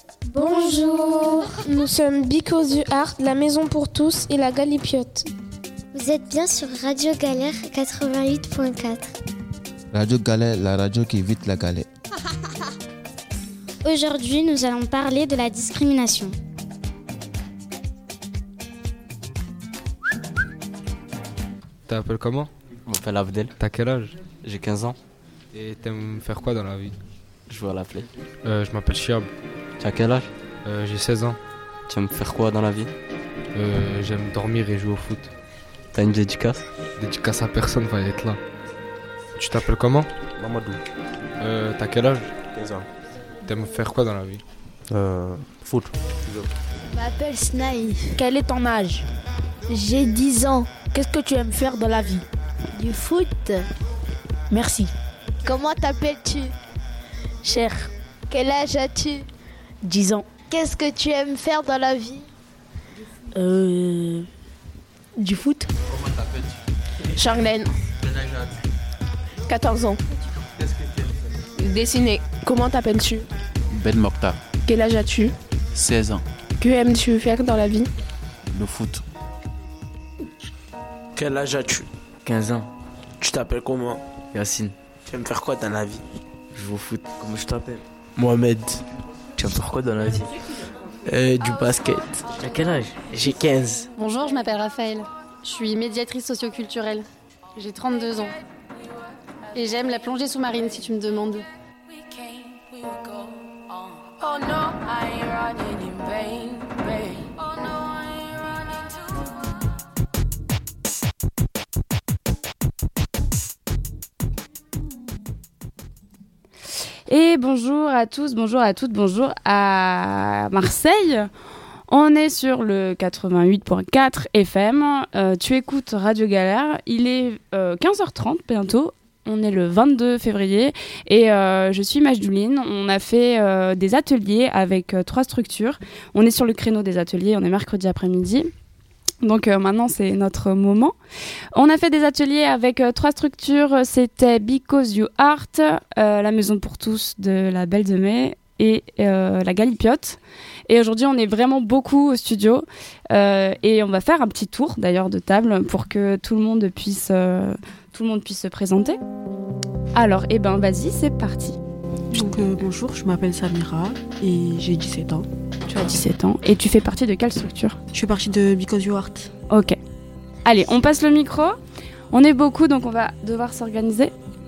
Bonjour, nous sommes Because You Art, la Maison pour tous et la Galipiote. Vous êtes bien sur Radio Galère 88.4. Radio Galère, la radio qui évite la galère. Aujourd'hui, nous allons parler de la discrimination. T'appelles comment? Je m'appelle Abdel, T'as quel âge? j'ai 15 ans, Et t'aimes faire quoi dans la vie? je joue à la play. Je m'appelle Chiab, Tu as quel âge? j'ai 16 ans. Tu aimes faire quoi dans la vie? J'aime dormir et jouer au foot. T'as une dédicace? Dédicace à personne va être là. Tu t'appelles comment? Mamadou, T'as quel âge? 15 ans. T'aimes faire quoi dans la vie? Foot. Je m'appelle Snaï. Quel est ton âge? J'ai 10 ans. Qu'est-ce que tu aimes faire dans la vie? Du foot. Merci. Comment t'appelles-tu? Cher. Quel âge as-tu? 10 ans. Qu'est-ce que tu aimes faire dans la vie? Du foot. Comment t'appelles-tu? Charlène. Quel âge as-tu? 14 ans. Qu'est-ce que tu aimes faire? Dessiner. Comment t'appelles-tu? Ben Mokhtar, Quel âge as-tu? 16 ans, Que aimes-tu faire dans la vie? le foot. Quel âge as-tu? 15 ans, Tu t'appelles comment? Yacine, Tu aimes faire quoi dans la vie? je joue au foot. Comment je t'appelle? Mohamed. Tu aimes faire quoi dans la vie? Du basket. Tu as quel âge? J'ai 15. Bonjour, je m'appelle Raphaël. Je suis médiatrice socioculturelle. J'ai 32 ans. Et j'aime la plongée sous-marine si tu me demandes. Et bonjour à tous, bonjour à toutes, bonjour à Marseille. On est sur le 88.4 FM. Tu écoutes Radio Galère. Il est 15h30 bientôt. On est le 22 février et je suis Majdouline. On a fait des ateliers avec 3 structures. On est sur le créneau des ateliers, on est mercredi après-midi. Donc maintenant, c'est notre moment. On a fait des ateliers avec 3 structures. C'était Because You Art, la Maison pour tous de la Belle de Mai et la Galipiote. Et aujourd'hui, on est vraiment beaucoup au studio et on va faire un petit tour d'ailleurs de table pour que tout le monde puisse se présenter. Alors, vas-y, c'est parti. Donc, bonjour, je m'appelle Samira et j'ai 17 ans. Tu as 17 ans et tu fais partie de quelle structure? Je fais partie de Because You Art. Ok. Allez, on passe le micro. On est beaucoup, donc on va devoir s'organiser.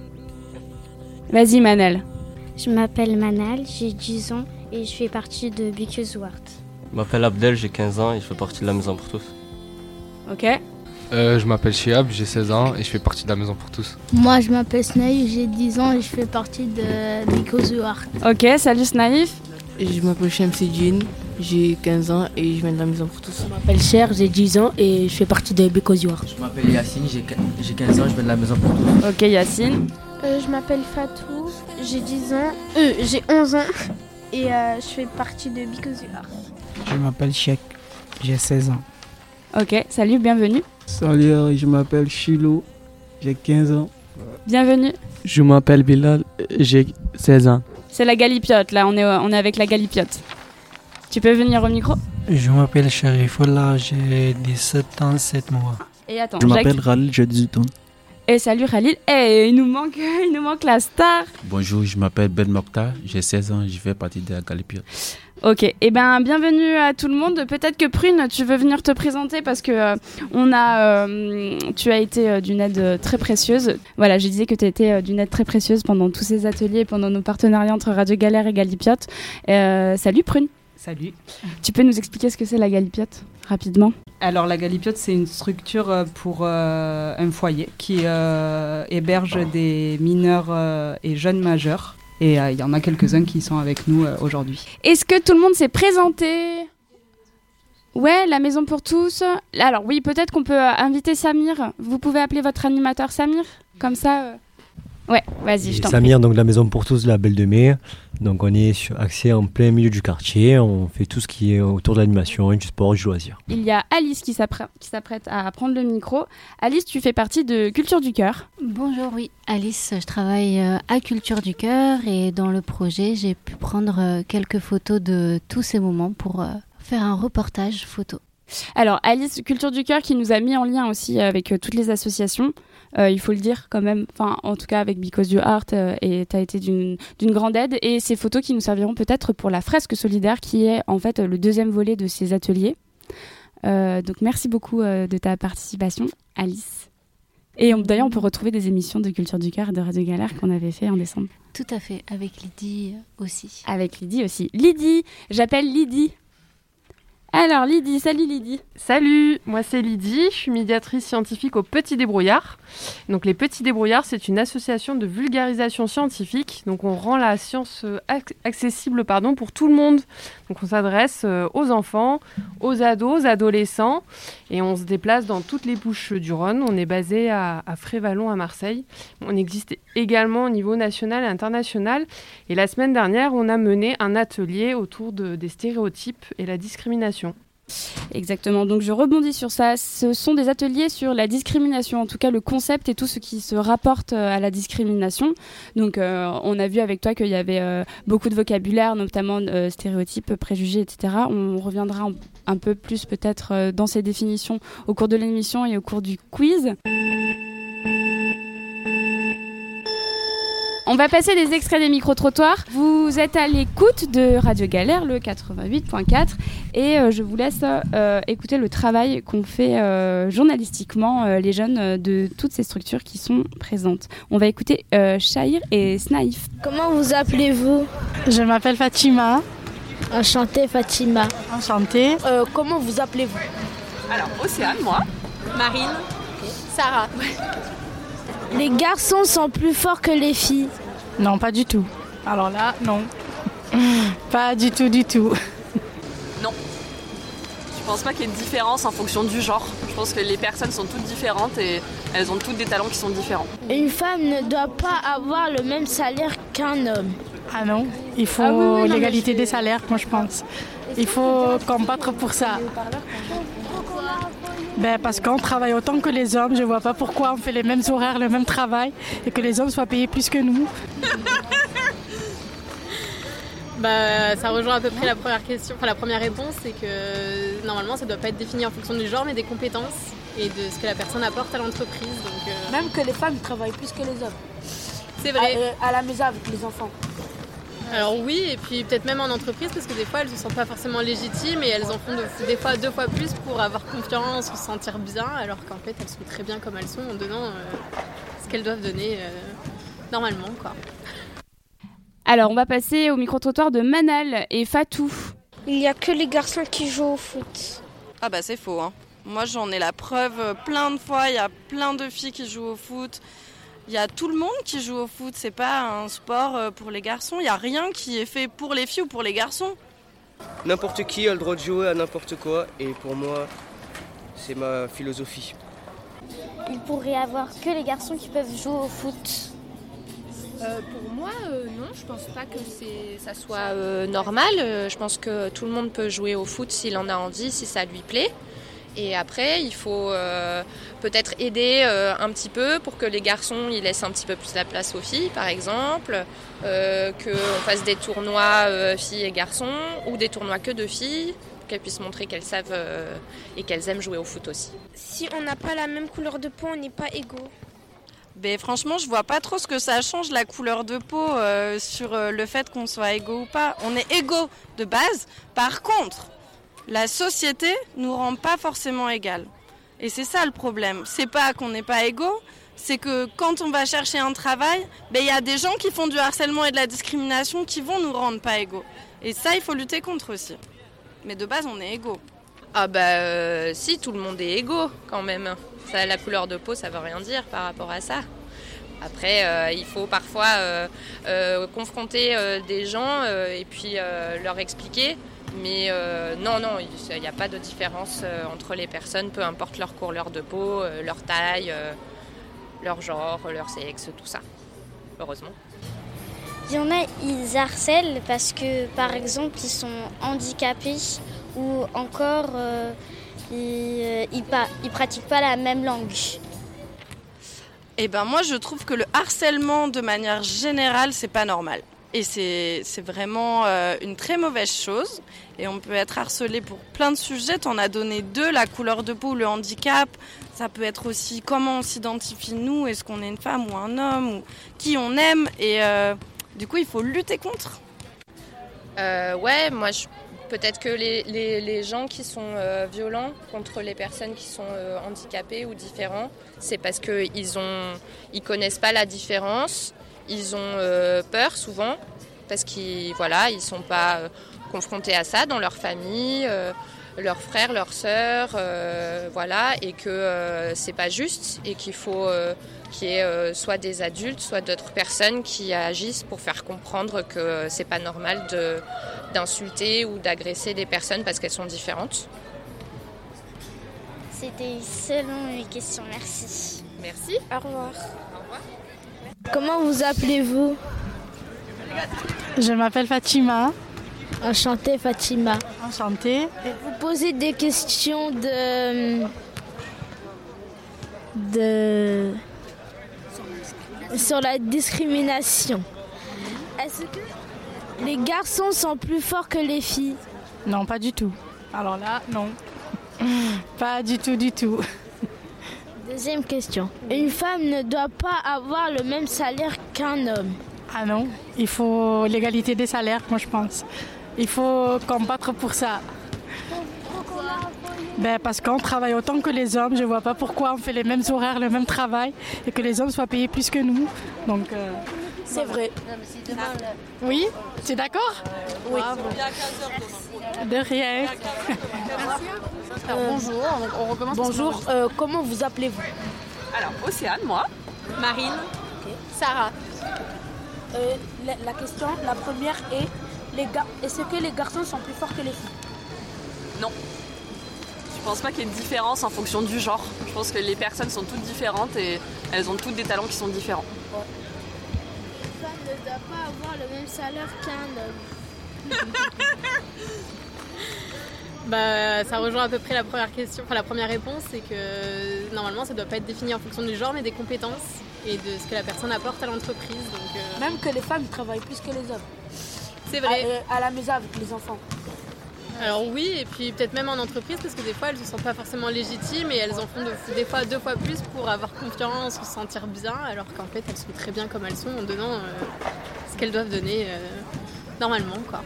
Vas-y, Manel. Je m'appelle Manal, j'ai 10 ans et je fais partie de Because You Art. Je m'appelle Abdel, j'ai 15 ans et je fais partie de la Maison pour tous. Ok. Je m'appelle Chiab, j'ai 16 ans et je fais partie de la Maison pour tous. Moi, je m'appelle Snaï, j'ai 10 ans et je fais partie de Because You Art. Ok, salut Snaïf. Je m'appelle Shamsidine, j'ai 15 ans et je viens de la Maison pour tous. Je m'appelle Cher, j'ai 10 ans et je fais partie de Because You Art. Je m'appelle Yacine, j'ai 15 ans, je viens de la Maison pour tous. Ok, Yacine. Je m'appelle Fatou, j'ai 10 ans, j'ai 11 ans et je fais partie de Because You Art. Je m'appelle Cheikh, j'ai 16 ans. Ok, salut, bienvenue. Salut, je m'appelle Chilo, j'ai 15 ans. Bienvenue. Je m'appelle Bilal, j'ai 16 ans. C'est la Galipiote, là, on est avec la Galipiote. Tu peux venir au micro? Je m'appelle Sharifola, j'ai 17 ans, 7 mois. Et attends, je m'appelle Jacques. Khalil, j'ai 18 ans. Et salut Khalil. Il nous manque la star. Bonjour, je m'appelle Ben Mokhtar, j'ai 16 ans, je fais partie de la Galipiote. Ok, bienvenue à tout le monde. Peut-être que Prune, tu veux venir te présenter parce que tu as été d'une aide très précieuse. Voilà, je disais que tu étais d'une aide très précieuse pendant tous ces ateliers, pendant nos partenariats entre Radio Galère et Galipiote. Salut Prune. Salut. Tu peux nous expliquer ce que c'est la Galipiote, rapidement? Alors la Galipiote, c'est une structure pour un foyer qui héberge des mineurs et jeunes majeurs. Et il y en a quelques-uns qui sont avec nous aujourd'hui. Est-ce que tout le monde s'est présenté? Ouais, la Maison pour tous. Alors oui, peut-être qu'on peut inviter Samir. Vous pouvez appeler votre animateur Samir? Comme ça... Ouais, vas-y, je t'en prie. Samir, donc la Maison pour tous, la Belle de Mai. Donc on est axé en plein milieu du quartier. On fait tout ce qui est autour de l'animation, du sport, du loisir. Il y a Alice qui s'apprête à prendre le micro. Alice, tu fais partie de Culture du Cœur. Bonjour, oui. Alice, je travaille à Culture du Cœur et dans le projet, j'ai pu prendre quelques photos de tous ces moments pour faire un reportage photo. Alors Alice, Culture du Cœur qui nous a mis en lien aussi avec toutes les associations, il faut le dire quand même, en tout cas avec Because You Art, et tu as été d'une grande aide, et ces photos qui nous serviront peut-être pour la fresque solidaire qui est en fait le deuxième volet de ces ateliers. Donc merci beaucoup de ta participation Alice. Et d'ailleurs on peut retrouver des émissions de Culture du Cœur et de Radio Galère qu'on avait fait en décembre. Tout à fait, avec Lydie aussi. Avec Lydie aussi. Lydie, j'appelle Lydie. Alors Lydie, salut Lydie. Salut, moi c'est Lydie, je suis médiatrice scientifique au Petit Débrouillard. Donc les Petits Débrouillards, c'est une association de vulgarisation scientifique. Donc on rend la science accessible pour tout le monde. Donc on s'adresse aux enfants, aux ados, aux adolescents et on se déplace dans toutes les Bouches du Rhône. On est basé à Frévalon à Marseille. On existe également au niveau national et international. Et la semaine dernière, on a mené un atelier autour des stéréotypes et la discrimination. Exactement, donc je rebondis sur ça. Ce sont des ateliers sur la discrimination, en tout cas le concept et tout ce qui se rapporte à la discrimination. Donc on a vu avec toi qu'il y avait beaucoup de vocabulaire, notamment stéréotypes, préjugés, etc. On reviendra un peu plus peut-être dans ces définitions au cours de l'émission et au cours du quiz. On va passer des extraits des micro-trottoirs. Vous êtes à l'écoute de Radio Galère, le 88.4. Et je vous laisse écouter le travail qu'ont fait journalistiquement les jeunes de toutes ces structures qui sont présentes. On va écouter Shahir et Snaïf. Comment vous appelez-vous? Je m'appelle Fatima. Enchantée Fatima. Enchantée. Comment vous appelez-vous? Alors, Océane, moi. Marine. Sarah. Les garçons sont plus forts que les filles. Non, pas du tout. Alors là, non. Pas du tout, du tout. Non. Je pense pas qu'il y ait une différence en fonction du genre. Je pense que les personnes sont toutes différentes et elles ont toutes des talents qui sont différents. Une femme ne doit pas avoir le même salaire qu'un homme. Ah non, il faut l'égalité des salaires, moi je pense. Il faut combattre pour ça. Parce qu'on travaille autant que les hommes, je vois pas pourquoi on fait les mêmes horaires, le même travail et que les hommes soient payés plus que nous. Ça rejoint à peu près la première question, la première réponse, c'est que normalement ça doit pas être défini en fonction du genre mais des compétences et de ce que la personne apporte à l'entreprise. Donc, Même que les femmes travaillent plus que les hommes. C'est vrai. À la maison avec les enfants. Alors oui, et puis peut-être même en entreprise, parce que des fois elles ne se sentent pas forcément légitimes et elles en font des fois 2 fois plus pour avoir confiance, se sentir bien, alors qu'en fait elles sont très bien comme elles sont en donnant ce qu'elles doivent donner normalement, quoi. Alors on va passer au micro-trottoir de Manal et Fatou. Il n'y a que les garçons qui jouent au foot. Ah bah c'est faux, hein. Moi j'en ai la preuve plein de fois, il y a plein de filles qui jouent au foot. Il y a tout le monde qui joue au foot, c'est pas un sport pour les garçons. Il n'y a rien qui est fait pour les filles ou pour les garçons. N'importe qui a le droit de jouer à n'importe quoi et pour moi, c'est ma philosophie. Il pourrait y avoir que les garçons qui peuvent jouer au foot. Pour moi, non, je pense pas que ça soit normal. Je pense que tout le monde peut jouer au foot s'il en a envie, si ça lui plaît. Et après, il faut peut-être aider un petit peu pour que les garçons ils laissent un petit peu plus la place aux filles, par exemple, qu'on fasse des tournois filles et garçons, ou des tournois que de filles, pour qu'elles puissent montrer qu'elles savent et qu'elles aiment jouer au foot aussi. Si on n'a pas la même couleur de peau, on n'est pas égaux. Franchement, je vois pas trop ce que ça change la couleur de peau sur le fait qu'on soit égaux ou pas. On est égaux de base, par contre... La société nous rend pas forcément égales. Et c'est ça le problème. C'est pas qu'on n'est pas égaux, c'est que quand on va chercher un travail, y a des gens qui font du harcèlement et de la discrimination qui vont nous rendre pas égaux. Et ça, il faut lutter contre aussi. Mais de base, on est égaux. Ah si, tout le monde est égaux quand même. Ça, la couleur de peau, ça veut rien dire par rapport à ça. Après, il faut parfois confronter des gens et puis leur expliquer. Mais non, il n'y a pas de différence entre les personnes, peu importe leur couleur de peau, leur taille, leur genre, leur sexe, tout ça. heureusement. Il y en a, ils harcèlent parce que, par exemple, ils sont handicapés ou encore ils pratiquent pas la même langue. Eh ben moi, je trouve que le harcèlement, de manière générale, c'est pas normal. Et c'est vraiment une très mauvaise chose. Et on peut être harcelé pour plein de sujets. T'en as donné 2, la couleur de peau, le handicap. Ça peut être aussi comment on s'identifie nous, est-ce qu'on est une femme ou un homme, ou qui on aime. Et du coup, il faut lutter contre. Ouais, moi, peut-être que les gens qui sont violents contre les personnes qui sont handicapées ou différents, c'est parce qu'ils connaissent pas la différence. Ils ont peur souvent parce qu'ils sont pas confrontés à ça dans leur famille, leurs frères, leurs sœurs, et que c'est pas juste et qu'il faut qu'il y ait soit des adultes, soit d'autres personnes qui agissent pour faire comprendre que c'est pas normal d'insulter ou d'agresser des personnes parce qu'elles sont différentes. C'était seulement une question, merci. Merci. Au revoir. Comment vous appelez-vous? Je m'appelle Fatima. Enchantée Fatima. Enchantée. Vous posez des questions sur la discrimination. Est-ce que les garçons sont plus forts que les filles? Non, pas du tout. Alors là, non. Pas du tout. Deuxième question. Une femme ne doit pas avoir le même salaire qu'un homme. Ah non, il faut l'égalité des salaires, moi je pense. Il faut combattre pour ça. Pourquoi? Parce qu'on travaille autant que les hommes. Je vois pas pourquoi on fait les mêmes horaires, le même travail et que les hommes soient payés plus que nous. Donc c'est vrai. Oui, tu es d'accord? Oui. De rien. Bonjour, on recommence. Bonjour, comment vous appelez-vous? Alors, Océane, moi. Marine. Okay. Sarah. La question, la première est est-ce que les garçons sont plus forts que les filles? Non. Je pense pas qu'il y ait une différence en fonction du genre. Je pense que les personnes sont toutes différentes et elles ont toutes des talents qui sont différents. Ouais. Une femme ne doit pas avoir le même salaire qu'un homme. Ça rejoint à peu près la première question. Enfin, la première réponse, c'est que normalement, ça ne doit pas être défini en fonction du genre, mais des compétences et de ce que la personne apporte à l'entreprise. Donc, Même que les femmes travaillent plus que les hommes. C'est vrai. À la maison avec les enfants. Alors oui, et puis peut-être même en entreprise, parce que des fois, elles ne se sentent pas forcément légitimes et elles en font des fois 2 fois plus pour avoir confiance, se sentir bien, alors qu'en fait, elles sont très bien comme elles sont en donnant ce qu'elles doivent donner normalement, quoi.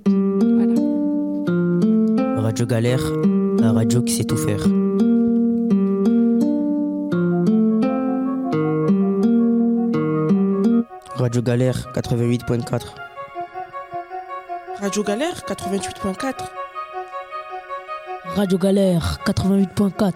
Radio Galère, la radio qui sait tout faire. Radio Galère 88.4. Radio Galère 88.4. Radio Galère 88.4.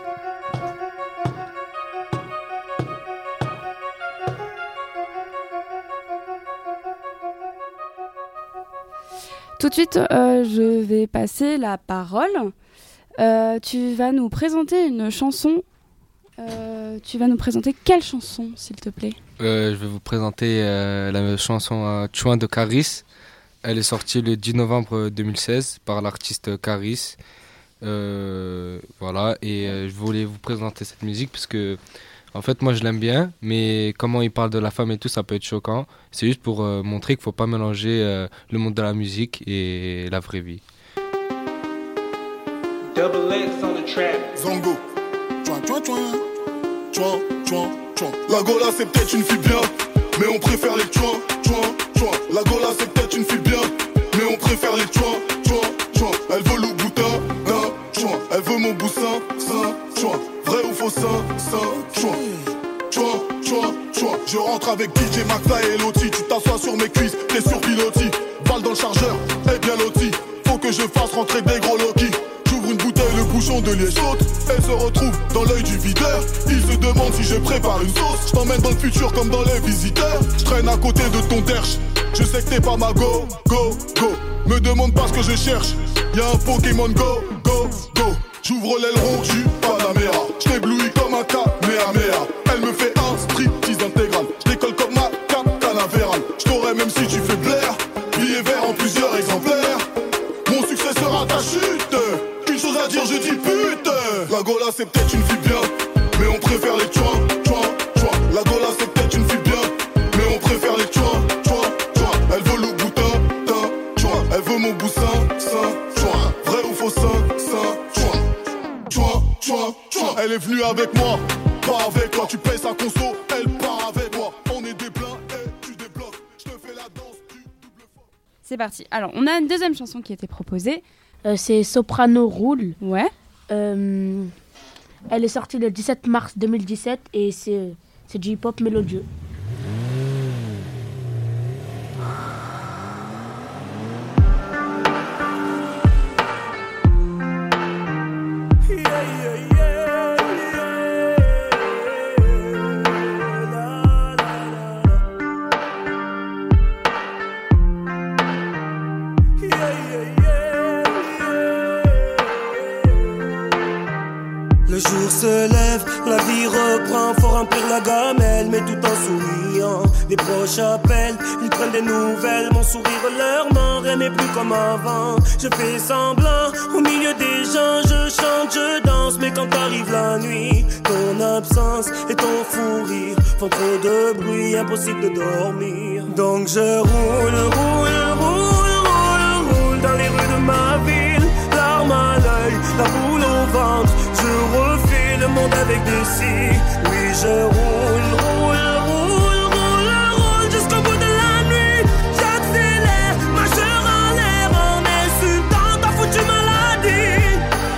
Tout de suite, je vais passer la parole. Tu vas nous présenter une chanson. Tu vas nous présenter quelle chanson, s'il te plaît? Je vais vous présenter la chanson Chouin de Caris. Elle est sortie le 10 novembre 2016 par l'artiste Caris. Voilà, et je voulais vous présenter cette musique parce que, en fait, moi je l'aime bien, mais comment il parle de la femme et tout, ça peut être choquant. C'est juste pour montrer qu'il ne faut pas mélanger le monde de la musique et la vraie vie. Double X on the track. Zongo. Chouin, chouin, chouin. Chouin, chouin, chouin. La Gola c'est peut-être une fille bien, mais on préfère les chouin, chouin, chouin. La Gola c'est peut-être une fille bien, mais on préfère les chouin, chouin, chouin. Elle veut le boutin d'un chouin, elle veut mon boussin, sein, chouin. Vrai ou faux sein, chouin. Chouin, chouin, chouin. Je rentre avec DJ Maxa et Loti. Tu t'assois sur mes cuisses, t'es sur pilotis. Balle dans le chargeur, et bien loti. Faut que je fasse rentrer des gros Loki. J'ouvre une bouteille, le bouchon de liège saute. Elle se retrouve dans l'œil du videur. Il se demande si je prépare une sauce. Je t'emmène dans le futur comme dans les visiteurs. Je traîne à côté de ton derche. Je sais que t'es pas ma go, go, go. Me demande pas ce que je cherche. Y'a un Pokémon go, go, go. J'ouvre l'aileron du Panamera. J't'éblouis comme un Kamehameha. Elle me fait un striptease intégral. J'décolle comme ma à ta chute. Qu'une chose à dire, je dis pute. La Gola c'est peut-être une fille bien, mais on préfère les tchoins. La Gola c'est peut-être une fille bien, mais on préfère les tchoins. Elle veut le boutin, elle veut mon boussin, vrai ou faux elle est venue avec moi, pas avec toi. Tu payes sa conso, elle part avec moi. On est des pleins et tu débloques. Je te fais la danse du double fort. C'est parti. Alors, on a une deuxième chanson qui a été proposée. C'est Soprano Roule. Ouais. Elle est sortie le 17 mars 2017 et c'est du hip-hop mélodieux. Le jour se lève, la vie reprend, faut remplir la gamelle, mais tout en souriant. Les proches appellent, ils prennent des nouvelles, mon sourire leur ment, rien n'est plus comme avant. Je fais semblant, au milieu des gens, je chante, je danse, mais quand arrive la nuit, ton absence et ton fou rire font trop de bruit, impossible de dormir. Donc je roule dans les rues de ma ville, larmes à l'œil, la boule au ventre. Je refais le monde avec des cils. Oui, je roule jusqu'au bout de la nuit. J'accélère, majeur en l'air, en insultant ta foutue maladie.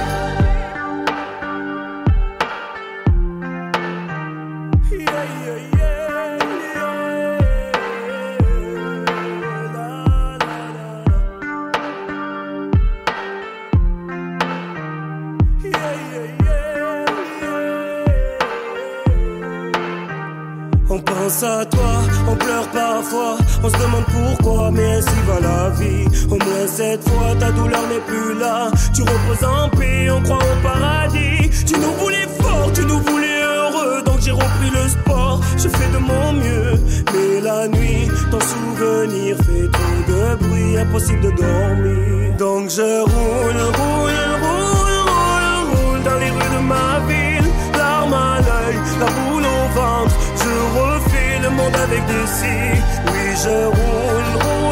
On pense à toi, on pleure parfois, on se demande pourquoi, mais ainsi va la vie. Au moins cette fois, ta douleur n'est plus là. Tu reposes en paix, on croit au paradis. Tu nous voulais fort, tu nous voulais heureux, donc j'ai repris le sport. Je fais de mon mieux, mais la nuit, ton souvenir fait trop de bruit, impossible de dormir. Donc je roule dans les rues de ma ville, larmes à l'œil, la boule au ventre. Je refais le monde avec des cils. Oui, je roule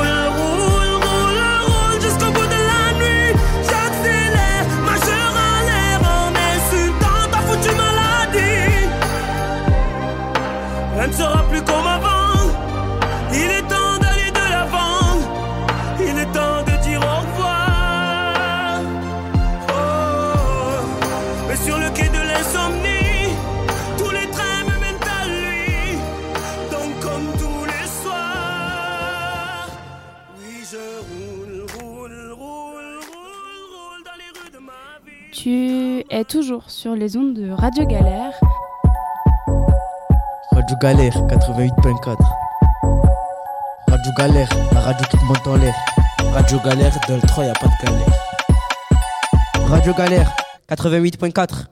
jusqu'au bout de la nuit. J'accélère, majeur en l'air, en insultant ta foutue maladie. Rien ne sera plus comme avant. Il est temps d'aller de l'avant. Il est temps de dire au revoir. Oh, mais sur le quai de l'insomnie, tous les trains me mènent à lui. Donc comme tous les soirs, oui je roule dans les rues de ma vie. Tu es toujours sur les ondes de Radio Galère. Radio Galère 88.4. Radio Galère, la radio qui te monte en l'air. Radio Galère, dans le 3, y'a pas de galère. Radio Galère 88.4.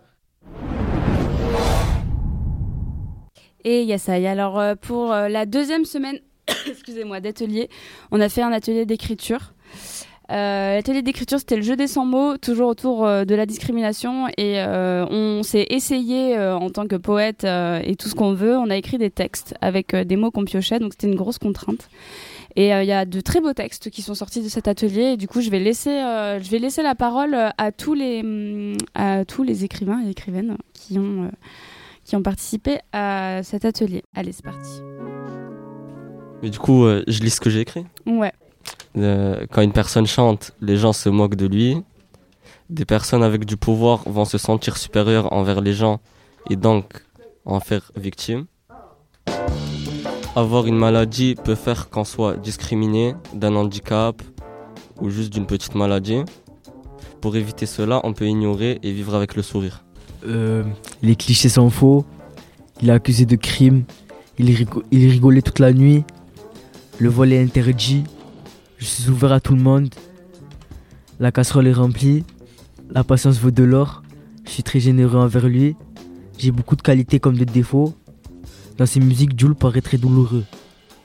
Et Yassai, alors pour la deuxième semaine excusez-moi, d'atelier, on a fait un atelier d'écriture. L'atelier d'écriture, c'était le jeu des 100 mots, toujours autour de la discrimination. Et on s'est essayé en tant que poète et tout ce qu'on veut. On a écrit des textes avec des mots qu'on piochait, donc c'était une grosse contrainte. Et il y a de très beaux textes qui sont sortis de cet atelier. Et du coup, je vais laisser la parole à tous les écrivains et écrivaines qui ont participé à cet atelier. Allez, c'est parti. Mais du coup, je lis ce que j'ai écrit. Ouais. Quand une personne chante, les gens se moquent de lui. Des personnes avec du pouvoir vont se sentir supérieures envers les gens et donc en faire victime. Avoir une maladie peut faire qu'on soit discriminé d'un handicap ou juste d'une petite maladie. Pour éviter cela, on peut ignorer et vivre avec le sourire. Les clichés sont faux. Il est accusé de crime. Il rigolait toute la nuit. Le vol est interdit. Je suis ouvert à tout le monde. La casserole est remplie. La patience vaut de l'or. Je suis très généreux envers lui. J'ai beaucoup de qualités comme de défauts. Dans ses musiques, Jules paraît très douloureux.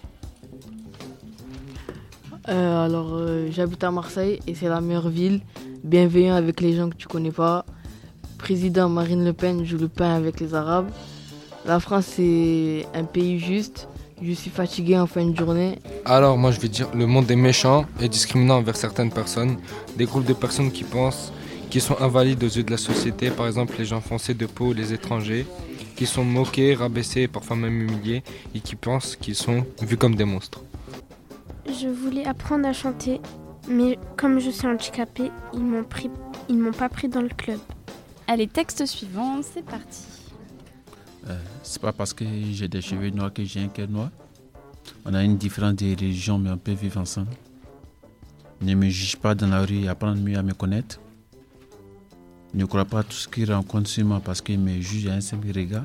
J'habite à Marseille et c'est la meilleure ville. bienveillant avec les gens que tu connais pas. Président Marine Le Pen joue le pain avec les Arabes. La France c'est un pays juste. Je suis fatigué en fin de journée. Alors moi je vais dire, le monde est méchant et discriminant envers certaines personnes. Des groupes de personnes qui pensent qu'ils sont invalides aux yeux de la société, par exemple les gens foncés de peau ou les étrangers, qui sont moqués, rabaissés, parfois même humiliés, et qui pensent qu'ils sont vus comme des monstres. Je voulais apprendre à chanter, mais comme je suis handicapée, ils m'ont pas pris dans le club. Allez, texte suivant, c'est parti. C'est pas parce que j'ai des cheveux noirs que j'ai un cœur noir. On a une différence de religion, mais on peut vivre ensemble. Ne me juge pas dans la rue et apprendre mieux à me connaître. Ne crois pas tout ce qu'ils rencontrent sur moi parce qu'ils me jugent à un simple regard.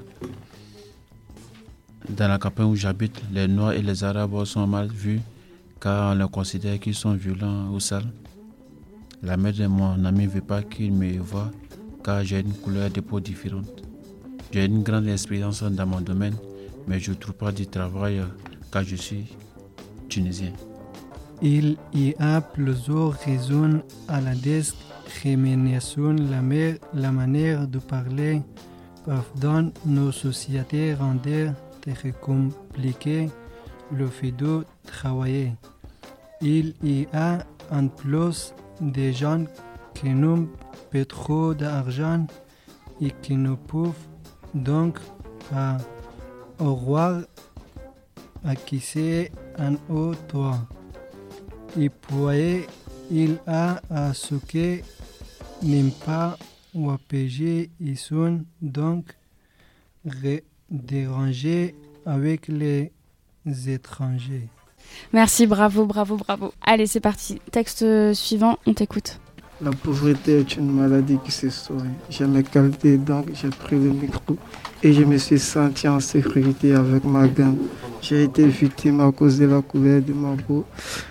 Dans la campagne où j'habite, les Noirs et les Arabes sont mal vus car on les considère qu'ils sont violents ou sales. La mère de mon ami ne veut pas qu'il me voie car j'ai une couleur de peau différente. J'ai une grande expérience dans mon domaine, mais je ne trouve pas de travail car je suis tunisien. Il y a plusieurs raisons à la discrimination. La manière de parler dans nos sociétés rend très compliqué le fait de travailler. Il y a en plus des gens qui n'ont pas trop d'argent et qui ne peuvent donc pas avoir accès à un haut toit. Et puis, il y a ceux qui n'aiment pas OPG et sont donc dérangés avec les étrangers. Merci, bravo. Allez, c'est parti. Texte suivant, on t'écoute. La pauvreté est une maladie qui se soigne. J'ai mes qualités, donc j'ai pris le micro et je me suis senti en sécurité avec ma gang. J'ai été victime à cause de la couleur de ma peau.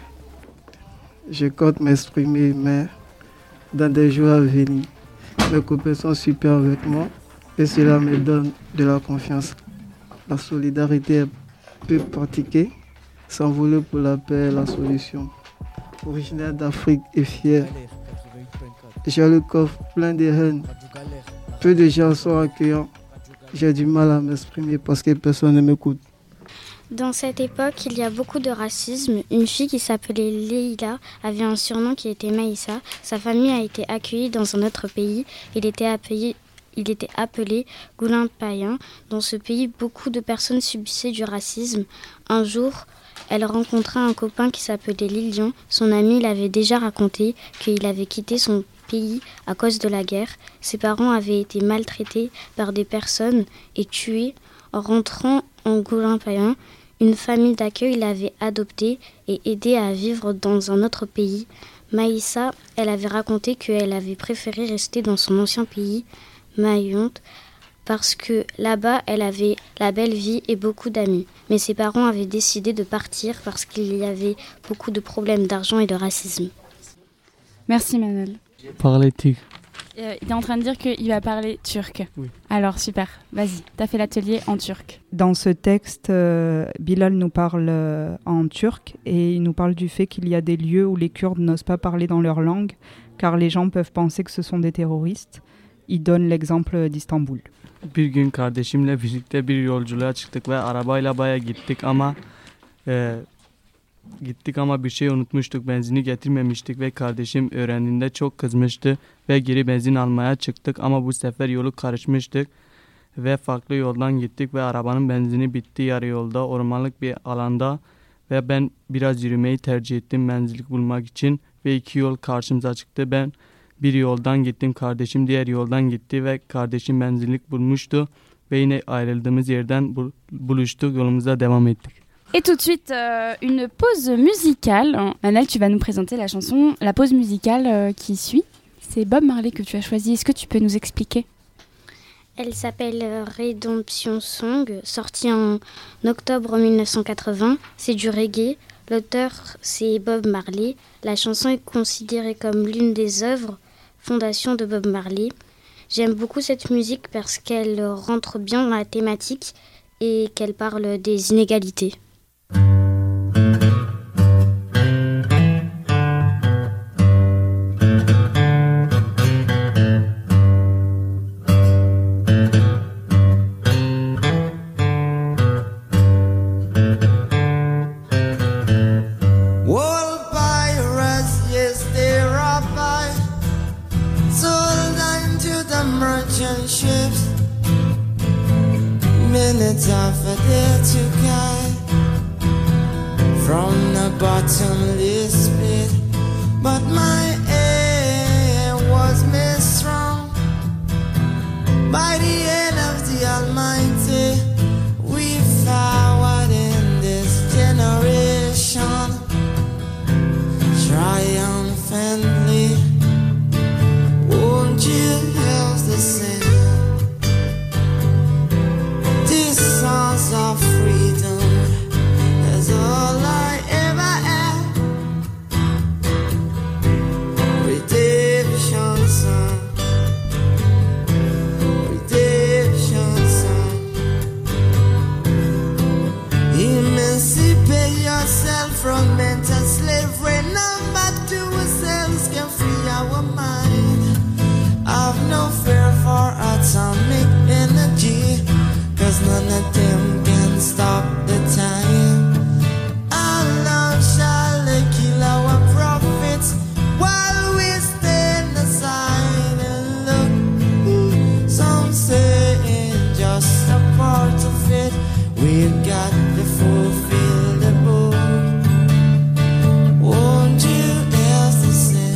Je compte m'exprimer, mais dans des jours à venir, mes copains sont super avec moi et cela me donne de la confiance. La solidarité est peu pratiquée, s'envoler pour la paix est la solution. Originaire d'Afrique et fier, j'ai le coffre plein de haine. Peu de gens sont accueillants. J'ai du mal à m'exprimer parce que personne ne m'écoute. Dans cette époque, il y a beaucoup de racisme. Une fille qui s'appelait Leïla avait un surnom qui était Maïssa. Sa famille a été accueillie dans un autre pays. Il était appelé Goulain-Payen. Dans ce pays, beaucoup de personnes subissaient du racisme. Un jour, elle rencontra un copain qui s'appelait Lilian. Son ami l'avait déjà raconté qu'il avait quitté son pays à cause de la guerre. Ses parents avaient été maltraités par des personnes et tués. En rentrant en Goulain-Payen, une famille d'accueil l'avait adoptée et aidée à vivre dans un autre pays. Maïssa, elle avait raconté qu'elle avait préféré rester dans son ancien pays, Mayotte, parce que là-bas, elle avait la belle vie et beaucoup d'amis. Mais ses parents avaient décidé de partir parce qu'il y avait beaucoup de problèmes d'argent et de racisme. Merci Manuel. Parler tigre. Il est en train de dire qu'il va parler turc. Oui. Alors super, vas-y, t'as fait l'atelier en turc. Dans ce texte, Bilal nous parle en turc et il nous parle du fait qu'il y a des lieux où les Kurdes n'osent pas parler dans leur langue car les gens peuvent penser que ce sont des terroristes. Il donne l'exemple d'Istanbul. Bir gün kardeşimle birlikte bir yolculuğa çıktık ve arabayla bayağı gittik ama bir şey unutmuştuk, benzini getirmemiştik ve kardeşim öğrendiğinde çok kızmıştı ve geri benzin almaya çıktık ama bu sefer yolu karışmıştık ve farklı yoldan gittik ve arabanın benzini bitti yarı yolda ormanlık bir alanda ve ben biraz yürümeyi tercih ettim benzinlik bulmak için ve iki yol karşımıza çıktı. Ben bir yoldan gittim, kardeşim diğer yoldan gitti ve kardeşim benzinlik bulmuştu ve yine ayrıldığımız yerden buluştuk, yolumuza devam ettik. Et tout de suite, une pause musicale. Manal, tu vas nous présenter la chanson, la pause musicale qui suit. C'est Bob Marley que tu as choisi. Est-ce que tu peux nous expliquer ? Elle s'appelle Redemption Song, sortie en octobre 1980. C'est du reggae. L'auteur, c'est Bob Marley. La chanson est considérée comme l'une des œuvres fondation de Bob Marley. J'aime beaucoup cette musique parce qu'elle rentre bien dans la thématique et qu'elle parle des inégalités. relationships, minutes of a day to guide from the bottomless pit, but my aim was made strong by the hand of the Almighty. We forward in this generation triumphantly. Won't you help the sing these songs of freedom? That's all I ever had. Redemption song, redemption song. Emancipate yourself from mental slavery. Number two ourselves can free our mind. I've no fear for atomic energy, 'cause none of them can stop the time. Our love shall kill our prophets while we stand aside and look. Some say it's just a part of it. We've got to fulfill the book. Won't you ask the same?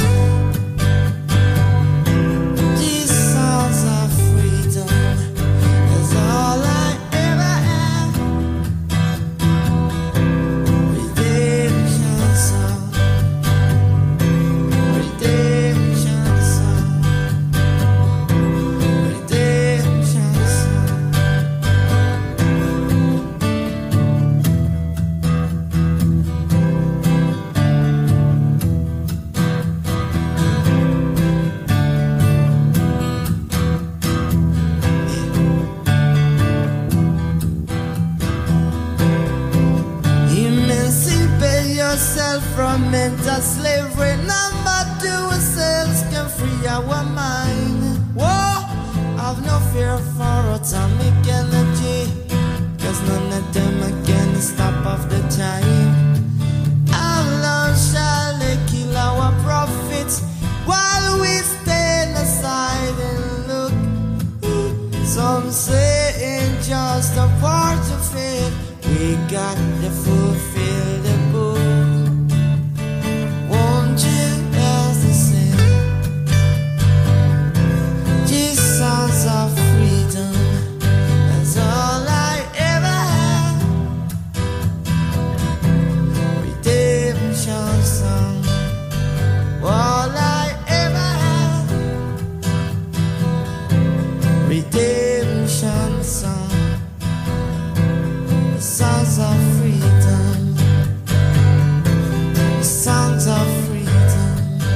These songs of freedom is all I ever had. Redemption song, redemption song, redemption song. Emancipate yourself from mental slavery. Number two ourselves can free our mind. Whoa, I've no fear for atomic energy, 'cause none of them can stop off the time. Our love shall kill our prophets while we stand aside and look. Some say it's just a part of it. We got to fulfill the book. Won't you ask the same? These songs of freedom, that's all I ever had. Redemption song, all I ever had. Redemption song, the songs of freedom, the songs of freedom.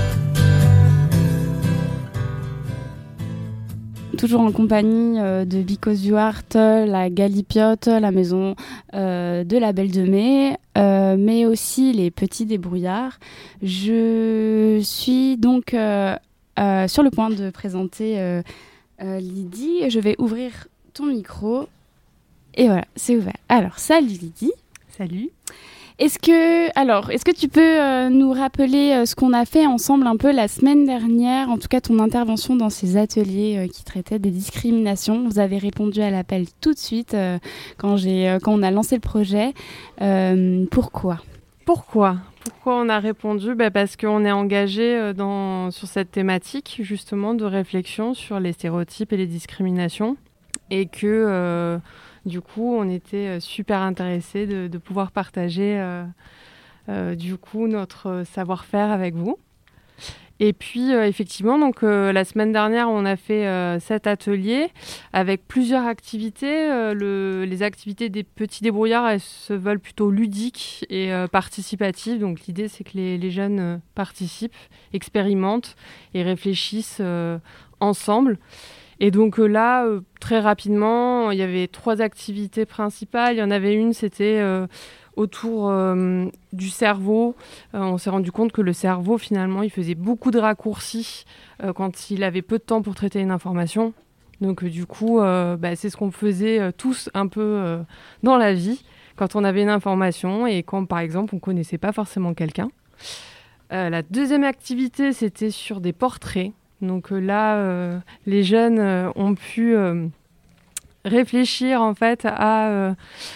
Toujours en compagnie de Because You Art, la Galipiote, la maison de la Belle de Mai, mais aussi les Petits Débrouillards. Je suis donc sur le point de présenter Lydie. Je vais ouvrir ton micro. Et voilà, c'est ouvert. Alors, salut Lydie. Salut. Est-ce que tu peux nous rappeler ce qu'on a fait ensemble un peu la semaine dernière, en tout cas ton intervention dans ces ateliers qui traitaient des discriminations? Vous avez répondu à l'appel tout de suite quand on a lancé le projet. Pourquoi on a répondu? Parce qu'on est engagé sur cette thématique justement de réflexion sur les stéréotypes et les discriminations, et que du coup on était super intéressés de pouvoir partager du coup notre savoir-faire avec vous. Et puis effectivement, donc la semaine dernière, on a fait cet atelier avec plusieurs activités. Les activités des Petits Débrouillards, elles se veulent plutôt ludiques et participatives. Donc l'idée, c'est que les jeunes participent, expérimentent et réfléchissent ensemble. Et donc là, très rapidement, il y avait 3 activités principales. Il y en avait une, c'était autour du cerveau. On s'est rendu compte que le cerveau, finalement, il faisait beaucoup de raccourcis quand il avait peu de temps pour traiter une information. Donc du coup, c'est ce qu'on faisait tous un peu dans la vie, quand on avait une information et quand, par exemple, on ne connaissait pas forcément quelqu'un. La deuxième activité, c'était sur des portraits. Donc là, les jeunes ont pu réfléchir en fait à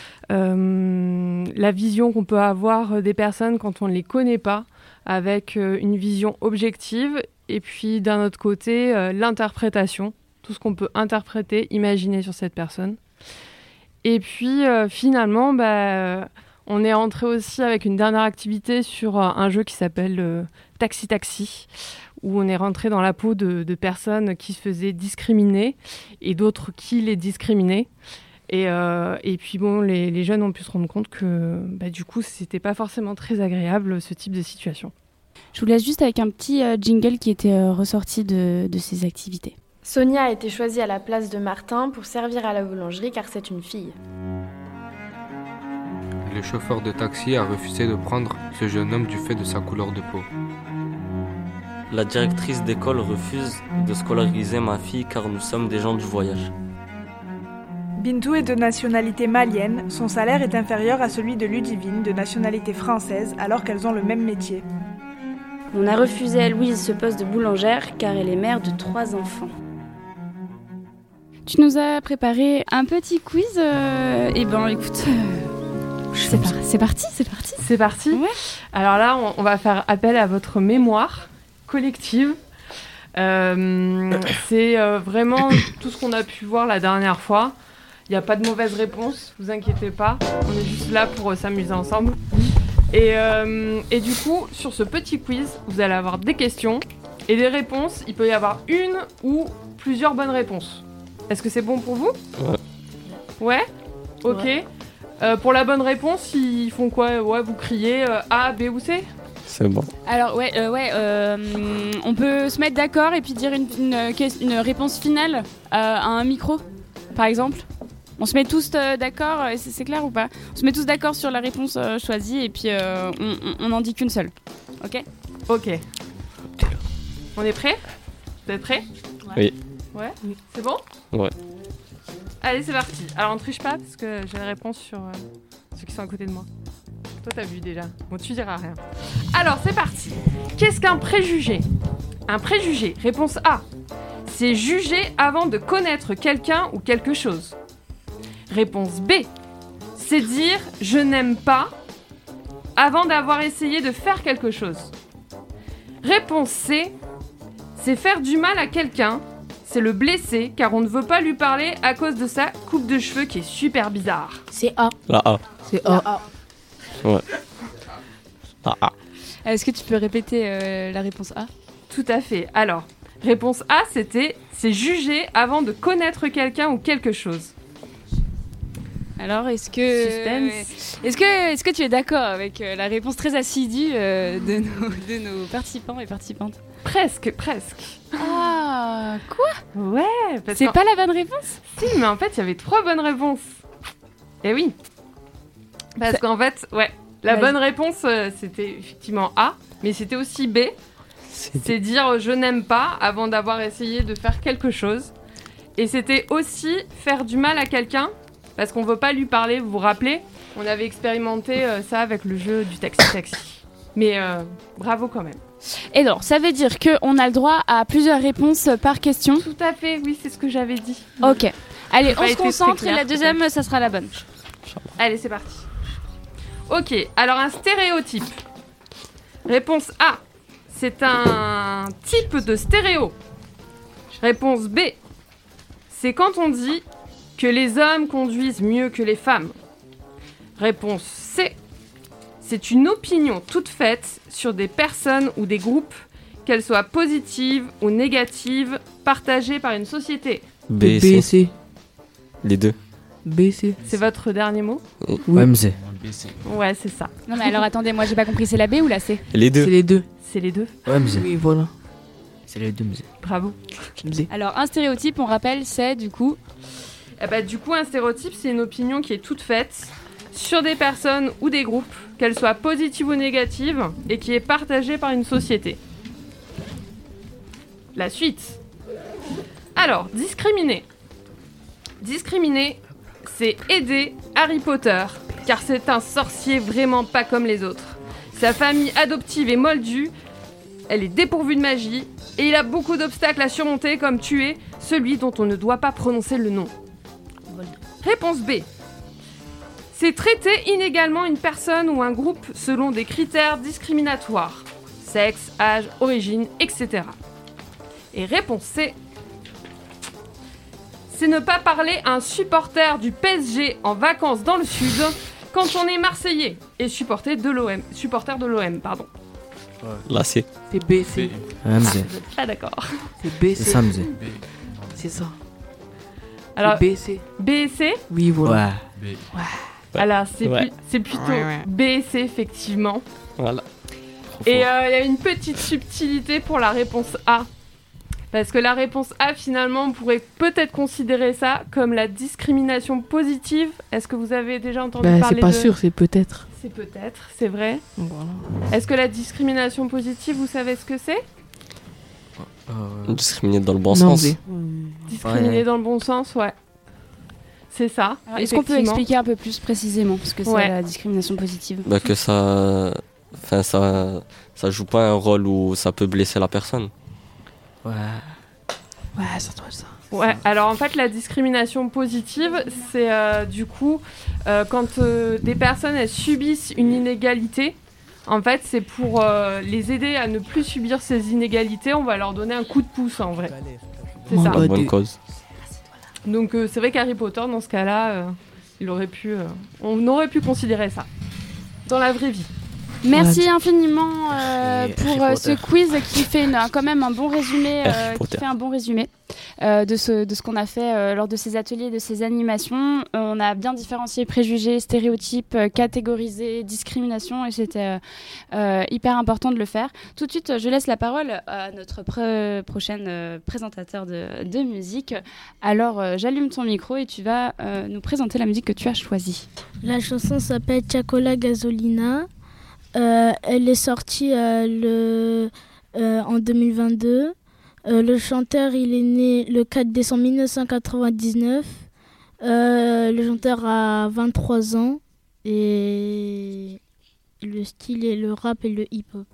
la vision qu'on peut avoir des personnes quand on ne les connaît pas, avec une vision objective, et puis d'un autre côté, l'interprétation, tout ce qu'on peut interpréter, imaginer sur cette personne. Et puis finalement, on est entré aussi avec une dernière activité sur un jeu qui s'appelle Taxi Taxi, où on est rentré dans la peau de personnes qui se faisaient discriminer et d'autres qui les discriminaient. Et puis bon, les jeunes ont pu se rendre compte que du coup, c'était pas forcément très agréable ce type de situation. Je vous laisse juste avec un petit jingle qui était ressorti de ces activités. Sonia a été choisie à la place de Martin pour servir à la boulangerie car c'est une fille. Le chauffeur de taxi a refusé de prendre ce jeune homme du fait de sa couleur de peau. La directrice d'école refuse de scolariser ma fille car nous sommes des gens du voyage. Bintou est de nationalité malienne, son salaire est inférieur à celui de Ludivine, de nationalité française, alors qu'elles ont le même métier. On a refusé à Louise ce poste de boulangère car elle est mère de 3 enfants. Tu nous as préparé un petit quiz, écoute, c'est parti. C'est parti. Ouais. Alors là, on va faire appel à votre mémoire collective. C'est vraiment tout ce qu'on a pu voir la dernière fois. Il n'y a pas de mauvaise réponse, vous inquiétez pas. On est juste là pour s'amuser ensemble. Et du coup, sur ce petit quiz, vous allez avoir des questions et des réponses. Il peut y avoir une ou plusieurs bonnes réponses. Est-ce que c'est bon pour vous ? Ouais. Ok. Ouais. Pour la bonne réponse, ils font quoi ? Ouais, vous criez A, B ou C ? C'est bon. Alors on peut se mettre d'accord et puis dire une réponse finale à un micro, par exemple. On se met tous d'accord, c'est clair ou pas ? On se met tous d'accord sur la réponse choisie et puis on n'en dit qu'une seule. Ok ? Ok. On est prêts ? Vous êtes prêts ? Oui. Ouais ? C'est bon ? Ouais. Allez, c'est parti. Alors on triche pas parce que j'ai la réponse sur ceux qui sont à côté de moi. Toi, t'as vu déjà. Bon, tu diras rien. Alors, c'est parti. Qu'est-ce qu'un préjugé ? Un préjugé, réponse A. C'est juger avant de connaître quelqu'un ou quelque chose. Réponse B. C'est dire « je n'aime pas » avant d'avoir essayé de faire quelque chose. Réponse C. C'est faire du mal à quelqu'un. C'est le blesser car on ne veut pas lui parler à cause de sa coupe de cheveux qui est super bizarre. C'est A. La A. C'est A. Ouais. A. Est-ce que tu peux répéter la réponse A ? Tout à fait. Alors, réponse A, c'est juger avant de connaître quelqu'un ou quelque chose. Alors, est-ce que tu es d'accord avec la réponse très assidue de nos participants et participantes ? Presque. Ah, quoi ? Ouais. C'est pas la bonne réponse ? Si, mais en fait, il y avait 3 bonnes réponses. Eh oui. Parce qu'en fait, ouais, la bonne réponse, c'était effectivement A, mais c'était aussi B. C'est dire « je n'aime pas » avant d'avoir essayé de faire quelque chose. Et c'était aussi faire du mal à quelqu'un, parce qu'on ne veut pas lui parler, vous vous rappelez ? On avait expérimenté ça avec le jeu du taxi. Mais bravo quand même. Et alors, ça veut dire qu'on a le droit à plusieurs réponses par question ? Tout à fait, oui, c'est ce que j'avais dit. Ok. Allez, on se concentre et la deuxième, ça sera la bonne. Allez, c'est parti. Ok, alors un stéréotype. Réponse A, c'est un type de stéréo. Réponse B, c'est quand on dit que les hommes conduisent mieux que les femmes. Réponse C, c'est une opinion toute faite sur des personnes ou des groupes, qu'elles soient positives ou négatives, partagées par une société. B et C. Les deux. B, C. C'est votre dernier mot ? Oui. Ouais, mais c'est. Ouais, c'est ça. Non, mais alors attendez, moi j'ai pas compris, c'est la B ou la C ? Les deux. C'est les deux. C'est les deux ? Ouais, mais c'est. Oui, voilà. C'est les deux, mais c'est. Bravo. Alors, un stéréotype, on rappelle, c'est du coup. Du coup, un stéréotype, c'est une opinion qui est toute faite sur des personnes ou des groupes, qu'elles soient positives ou négatives, et qui est partagée par une société. La suite. Alors, discriminer. Discriminer, c'est aider Harry Potter, car c'est un sorcier vraiment pas comme les autres. Sa famille adoptive est moldue, elle est dépourvue de magie, et il a beaucoup d'obstacles à surmonter comme tuer celui dont on ne doit pas prononcer le nom. Réponse B. C'est traiter inégalement une personne ou un groupe selon des critères discriminatoires. Sexe, âge, origine, etc. Et réponse C. C'est ne pas parler à un supporter du PSG en vacances dans le sud quand on est marseillais et supporter de l'OM. Supporter de l'OM, pardon. Là, c'est. C'est B, C. Ah, d'accord. C'est B, C. C'est ça, Mzé. C'est ça. Alors, B, C. B et C. Oui, voilà. Ouais. Alors, c'est, Ouais. c'est plutôt Ouais. B et C, effectivement. Voilà. Et il y a une petite subtilité pour la réponse A. Parce que la réponse A, finalement, on pourrait peut-être considérer ça comme la discrimination positive. Est-ce que vous avez déjà entendu parler C'est pas de... sûr, c'est peut-être. C'est peut-être, c'est vrai. Voilà. Est-ce que la discrimination positive, vous savez ce que c'est ? Discriminer dans le bon Non, sens. Discriminer dans le bon sens, ouais. C'est ça. Alors, est-ce qu'on peut expliquer un peu plus précisément ce que c'est la discrimination positive ? Bah que ça... Enfin, ça joue pas un rôle où ça peut blesser la personne. Ouais. Ouais, ça doit être ça. Ouais, alors en fait, la discrimination positive, c'est du coup quand des personnes elles subissent une inégalité. En fait, c'est pour les aider à ne plus subir ces inégalités. On va leur donner un coup de pouce en vrai. C'est ça. Pour bonne cause. Donc c'est vrai qu'Harry Potter, dans ce cas-là, on aurait pu considérer ça dans la vraie vie. Merci infiniment pour ce quiz qui fait quand même un bon résumé, de ce qu'on a fait lors de ces ateliers, de ces animations. On a bien différencié préjugés, stéréotypes, catégorisé, discrimination, et c'était hyper important de le faire. Tout de suite, je laisse la parole à notre prochaine présentateur de musique. Alors, j'allume ton micro et tu vas nous présenter la musique que tu as choisie. La chanson s'appelle Chacola Gasolina. Elle est sortie en 2022. Le chanteur, il est né le 4 décembre 1999. Le chanteur a 23 ans. Et le style est le rap et le hip-hop.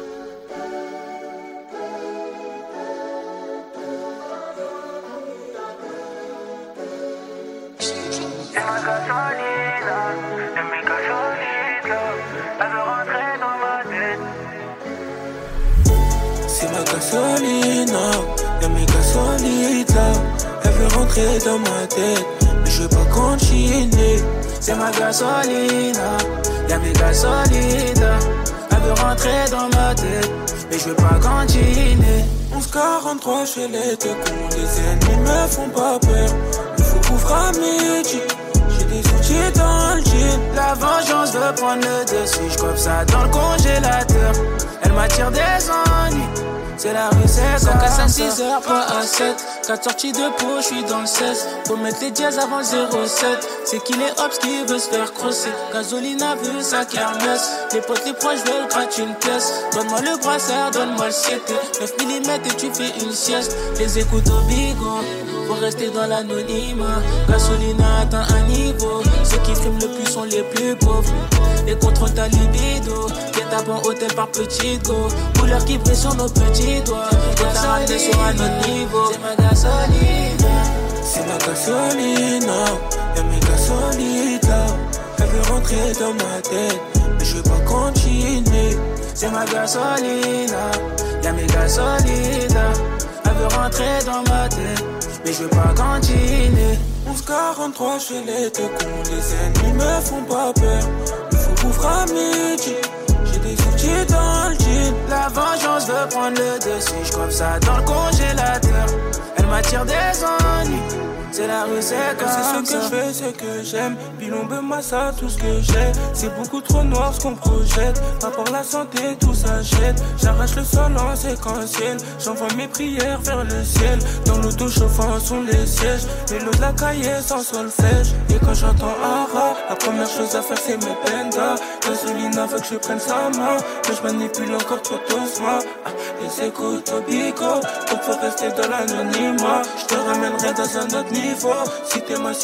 C'est ma gasolina, y'a mes gasolides là. Elle veut rentrer dans ma tête, mais je veux pas continuer. C'est ma gasolina, y'a mes gasolides là. Elle veut rentrer dans ma tête, mais je veux pas continuer. 11:43, je les deux cons, les ennemis me font pas peur. Il faut couvrir à midi. J'ai des outils dans le jean. La vengeance veut prendre le dessus. Je coupe ça dans le congélateur. Elle m'attire des ennuis. C'est la recette. Sans casse à 6 heures, pas à 7. 4 sorties de peau, je suis dans le 16. Faut mettre les dièses avant 0,7. C'est qu'il est hops qui veut se faire crosser. Gasolina veut sa kermesse. Les potes, les proches veulent gratter une pièce. Donne-moi le brassard, donne-moi le 7. 9 mm et tu fais une sieste. Les écoutes au bigot. Faut rester dans l'anonymat. Gasolina atteint un niveau. Ceux qui friment le plus sont les plus pauvres. Les contrôles ta libido. Guet-apens hôtel par petit go. Couleur qui brille sur nos petits doigts. Quand t'as ramené sur un autre niveau. C'est ma gasolina. C'est ma gasolina. Y'a mes gasolides là. Elle veut rentrer dans ma tête, mais je veux pas continuer. C'est ma gasolina. Y'a mes gasolides là. Elle veut rentrer dans ma tête, mais je veux pas continuer. 11:43, je les deux cons. Les ennemis me font pas peur. Il faut couvrir à midi. J'ai des outils dans le jean. La vengeance veut prendre le dessus. Je comme ça dans le congélateur. Elle m'attire des ennuis. C'est la recette comme c'est ce que je fais, ce que j'aime. Bilombe massa, tout ce que j'ai. C'est beaucoup trop noir ce qu'on projette. Pas pour la santé, tout s'achète. J'arrache le sol en séquentiel. J'envoie mes prières vers le ciel. Dans l'auto chauffant sont les sièges. Mélo de la cahier sans solfège. Et quand j'entends Ara, la première chose à faire c'est mes pendas. Gasolina veut que je prenne sa main, que je manipule encore trop doucement. Les écoutes au bico, donc faut rester dans l'anonymat. Je te ramènerai dans un autre niveau. Si t'es ma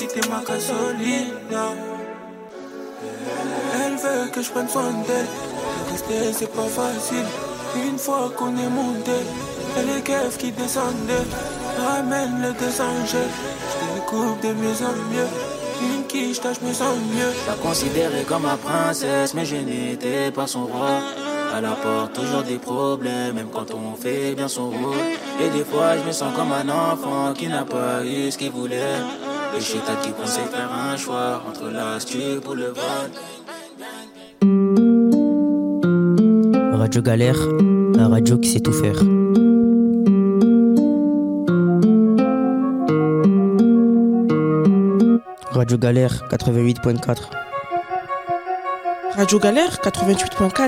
gasolina. Elle veut que je prenne soin d'elle. De rester c'est pas facile. Une fois qu'on est monté, Et les keufs qui descendaient ramènent le 200G. Je découpe de mieux en mieux. Une quiche, je me sens mieux. La considérais comme ma princesse, mais je n'étais pas son roi. Elle apporte toujours des problèmes, même quand on fait bien son rôle. Et des fois, je me sens comme un enfant qui n'a pas eu ce qu'il voulait. Et je suis tête qui pensait faire un choix entre l'astuce pour le vol. Radio Galère, la radio qui sait tout faire. Radio Galère 88.4. Radio Galère 88.4.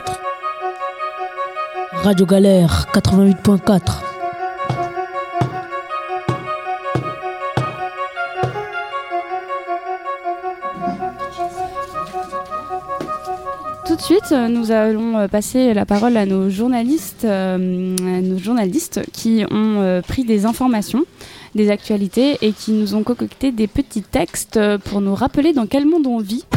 Radio Galère 88.4. Tout de suite, nous allons passer la parole à nos journalistes qui ont pris des informations, des actualités et qui nous ont concocté des petits textes pour nous rappeler dans quel monde on vit.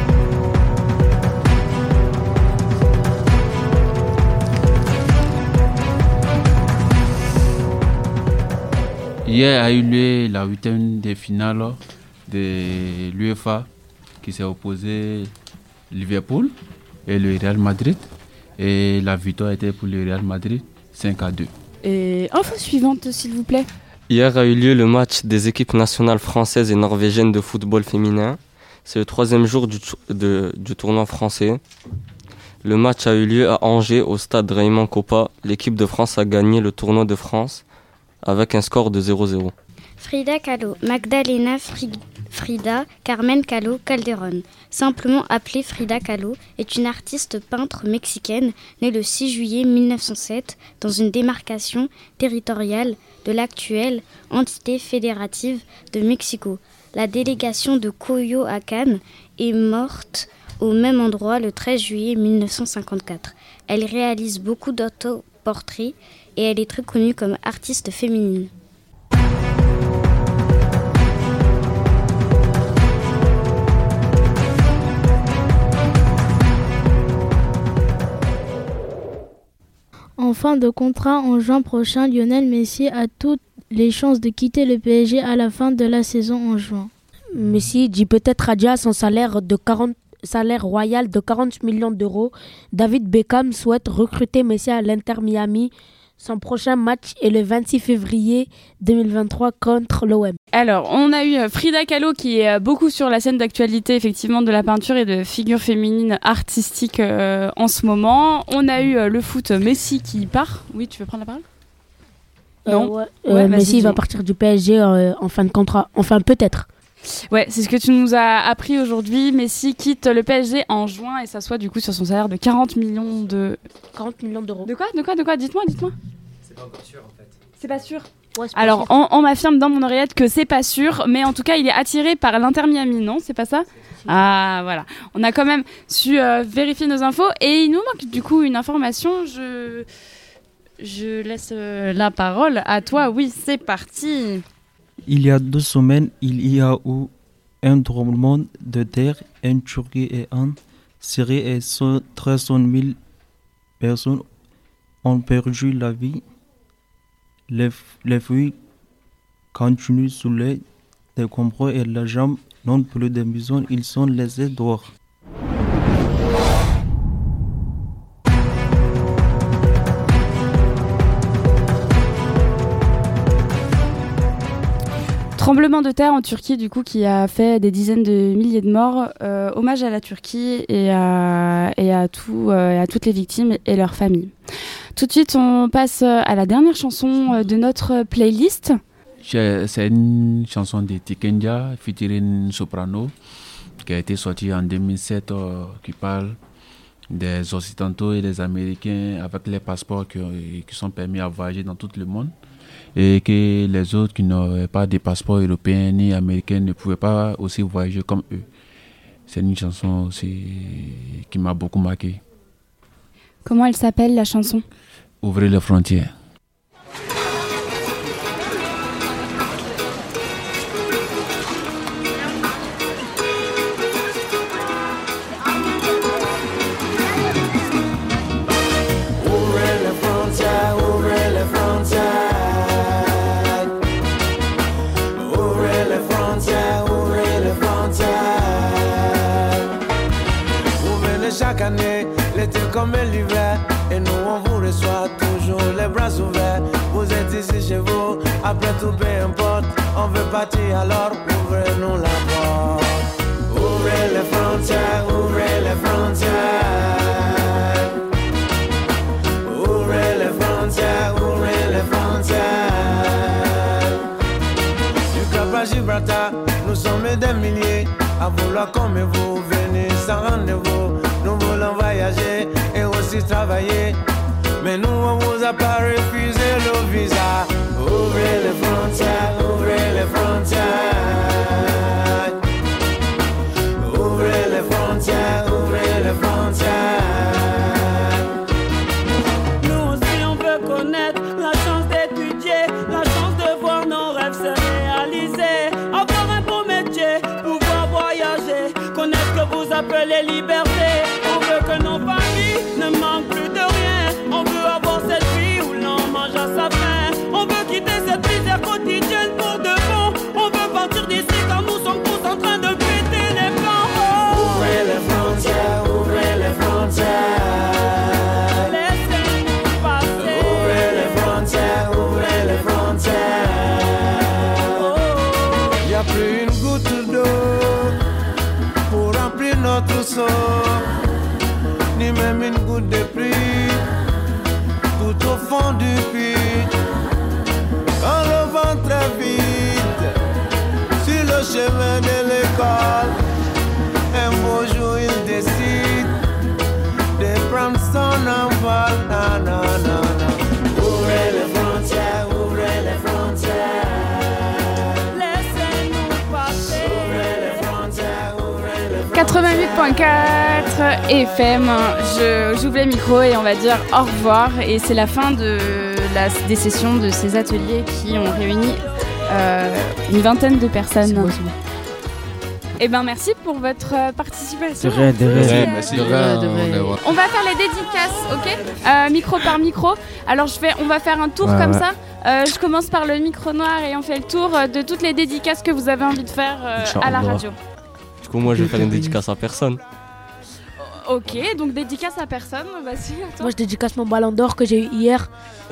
Hier a eu lieu la 8e de finale de l'UEFA qui s'est opposé Liverpool et le Real Madrid. Et la victoire était pour le Real Madrid 5-2. Et info suivante, s'il vous plaît. Hier a eu lieu le match des équipes nationales françaises et norvégiennes de football féminin. C'est le 3e jour du tournoi français. Le match a eu lieu à Angers au stade Raymond Kopa. L'équipe de France a gagné le tournoi de France avec un score de 0-0. Frida Kahlo, Magdalena Frida Carmen Kahlo Calderón, simplement appelée Frida Kahlo, est une artiste peintre mexicaine née le 6 juillet 1907 dans une démarcation territoriale de l'actuelle entité fédérative de Mexico. La délégation de Coyoacán est morte au même endroit le 13 juillet 1954. Elle réalise beaucoup d'autoportraits et elle est très connue comme artiste féminine. En fin de contrat en juin prochain, Lionel Messi a toutes les chances de quitter le PSG à la fin de la saison en juin. Messi dit peut-être adieu à son salaire royal de 40 millions d'euros. David Beckham souhaite recruter Messi à l'Inter Miami. Son prochain match est le 26 février 2023 contre l'OM. Alors, on a eu Frida Kahlo qui est beaucoup sur la scène d'actualité, effectivement, de la peinture et de figures féminines artistiques en ce moment. On a eu le foot, Messi qui part. Oui, tu veux prendre la parole ? Non. Messi va partir du PSG en fin de contrat. Enfin, peut-être. Ouais, c'est ce que tu nous as appris aujourd'hui. Messi quitte le PSG en juin et s'assoit du coup sur son salaire de 40 millions d'euros. De quoi Dites-moi. C'est pas encore sûr en fait. C'est pas sûr. Ouais, c'est pas Alors, sûr. on m'affirme dans mon oreillette que c'est pas sûr, mais en tout cas, il est attiré par l'Inter Miami, non ? C'est pas ça ? Ah, voilà. On a quand même su vérifier nos infos et il nous manque du coup une information. Je laisse la parole à toi. Oui, c'est parti. Il y a 2 semaines, il y a eu un tremblement de terre en Turquie et en Syrie et 300 000 personnes ont perdu la vie. Les fouilles continuent sous les décombres et les gens n'ont plus de maison, ils sont laissés dehors. Tremblement de terre en Turquie, du coup, qui a fait des dizaines de milliers de morts. Hommage à la Turquie et à toutes les victimes et leurs familles. Tout de suite, on passe à la dernière chanson de notre playlist. C'est une chanson de Tikendia, featuring Soprano, qui a été sortie en 2007, qui parle des Occidentaux et des Américains avec les passeports qui sont permis à voyager dans tout le monde. Et que les autres qui n'avaient pas de passeport européen ni américain ne pouvaient pas aussi voyager comme eux. C'est une chanson aussi qui m'a beaucoup marqué. Comment elle s'appelle, la chanson ? Ouvrez les frontières. Ouvrez les frontières, chaque année, l'été comme l'hiver. Et nous on vous reçoit toujours les bras ouverts. Vous êtes ici chez vous, après tout peu importe. On veut partir alors ouvrez-nous la porte. Ouvrez les frontières, ouvrez les frontières. Ouvrez les frontières, ouvrez les frontières. Du Cap à Gibraltar, nous sommes des milliers à vouloir comme vous, venez sans rendez-vous. Nous voulons voyager et aussi travailler, mais nous on vous a pas refusé le visa. Ouvrez les frontières, ouvrez les frontières. Ouvrez les frontières, ouvrez les frontières. Nous aussi on veut connaître la chance d'étudier, la chance de voir nos rêves se réaliser, avoir un beau métier, pouvoir voyager, connaître ce que vous appelez liberté. On veut que nos familles ne manquent plus de rien. On veut avoir cette vie où l'on mange à sa faim. On veut quitter cette misère quotidienne pour de bon. On veut partir d'ici car nous sommes tous en train de péter les plans. Oh. Ouvrez les frontières, ouvrez les frontières. Laissez-nous passer. Ouvrez les frontières, ouvrez les frontières. Oh. Y'a plus une goutte d'eau pour remplir notre seau, ni même une goutte de pluie tout au fond du puits. Quand le vent très vite sur le chemin de l'école, un beau jour il décide de prendre son envol. Non, non, non, non. Ouvrez les frontières, ouvrez les frontières. Laissez-nous passer. Ouvrez les frontières, ouvrez les frontières. 88.4 FM, j'ouvre les micros et on va dire au revoir. Et c'est la fin des sessions de ces ateliers qui ont réuni une vingtaine de personnes. Et ben merci pour votre participation. De rien. Merci. On va faire les dédicaces, ok, micro par micro. Alors on va faire un tour comme ça. Je commence par le micro noir et on fait le tour de toutes les dédicaces que vous avez envie de faire à la radio. Du coup, moi, je vais faire une dédicace à personne. Ok, donc dédicace à personne, vas-y. Moi, je dédicace mon ballon d'or que j'ai eu hier.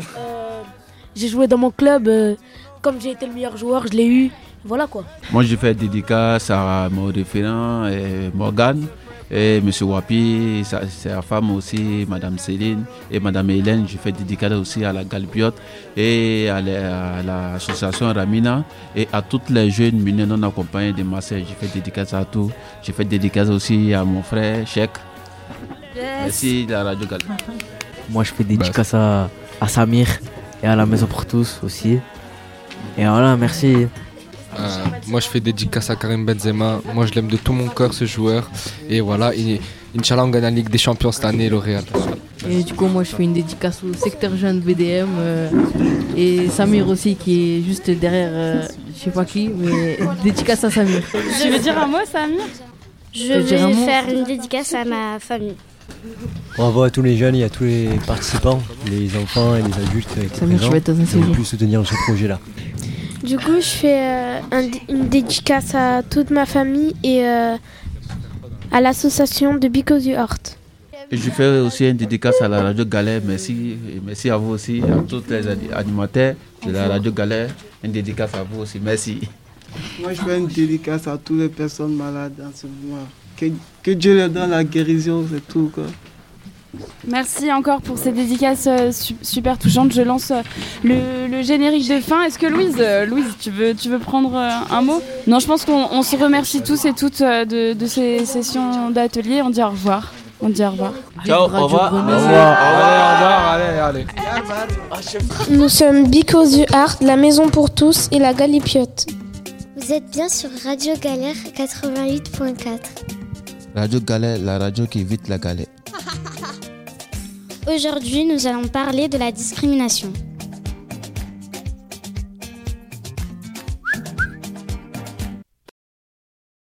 J'ai joué dans mon club. Comme j'ai été le meilleur joueur, je l'ai eu. Voilà quoi. Moi, je fais dédicace à mon référent, Morgane, et M. Wapi, sa femme aussi, Mme Céline, et Mme Hélène. Je fais dédicace aussi à la Galbiote et à l'association Ramina et à toutes les jeunes mineurs non accompagnés de Marseille. Je fais dédicace à tous. Je fais dédicace aussi à mon frère, Cheikh. Yes. Merci la Radio Galère. Moi, je fais dédicace à Samir et à la Maison pour tous aussi. Et voilà, merci. Moi, je fais dédicace à Karim Benzema. Moi, je l'aime de tout mon cœur, ce joueur. Et voilà, Inch'Allah, on gagne la Ligue des Champions cette année, le Real. Et du coup, moi, je fais une dédicace au secteur jeune VDM et Samir aussi, qui est juste derrière, je sais pas qui, mais dédicace à Samir. Tu veux dire un mot, Samir? Je vais faire une dédicace à ma famille. Bravo à tous les jeunes et à tous les participants, les enfants et les adultes qui sont Samir, présents, tu vas être dans un qui ont séjour. pu soutenir ce projet-là. Du coup, je fais une dédicace à toute ma famille et à l'association de Because You Heart. Et je fais aussi une dédicace à la Radio Galère. Merci, et merci à vous aussi, à tous les animateurs de la Radio Galère. Une dédicace à vous aussi. Merci. Moi, je fais une dédicace à toutes les personnes malades en ce moment. Que Dieu leur donne la guérison, c'est tout, quoi. Merci encore pour ces dédicaces super touchantes. Je lance le générique de fin. Est-ce que Louise, tu veux prendre un mot? Non, je pense qu'on se remercie tous et toutes de ces sessions d'atelier. On dit au revoir. Ciao, au revoir. Au revoir. Allez. Nous sommes Because You Heart, la Maison pour tous et la Galipiote. Vous êtes bien sur Radio Galère 88.4. Radio Galère, la radio qui évite la galère. Aujourd'hui, nous allons parler de la discrimination.